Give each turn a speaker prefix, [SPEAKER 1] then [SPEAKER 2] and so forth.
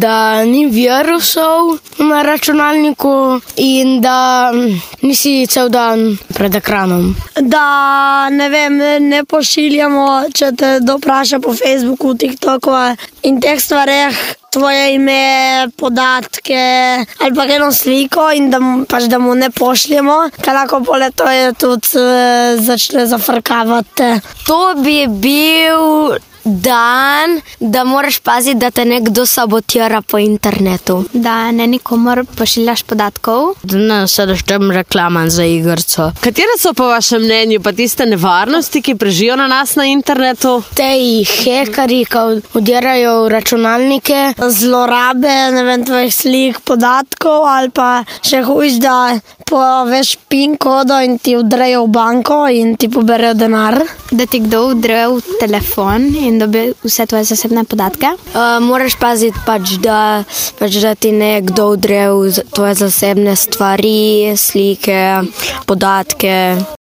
[SPEAKER 1] da ni virusov na računalniku in da nisi cel dan pred ekranom.
[SPEAKER 2] Da, ne pošiljamo, če te dopraša po Facebooku, TikToku in teh stvareh, tvoje ime, podatke ali pa eno sliko in da mu ne pošljemo, ker lahko poleg to je tudi začne zafrkavati.
[SPEAKER 3] To bi bil dan, da moraš paziti, da te nekdo sabotira po internetu.
[SPEAKER 4] Da ne nikomor pošiljaš podatkov.
[SPEAKER 1] Da ne sedeš tem reklamam za igrico.
[SPEAKER 5] Katere so po vašem mnenju pa tiste nevarnosti, ki prežijo na nas na internetu?
[SPEAKER 1] Tej hekerji, ki vdirajo v računalnike.
[SPEAKER 2] Zlorabe, tvojih slik, podatkov ali pa še hujš, da poveš PIN kodo in ti vdrejo v banko in ti poberejo denar.
[SPEAKER 4] Da ti kdo vdre v telefon in dobi vse tvoje zasebne podatke.
[SPEAKER 3] Moraš paziti da ti nekdo vdre v tvoje zasebne stvari, slike, podatke.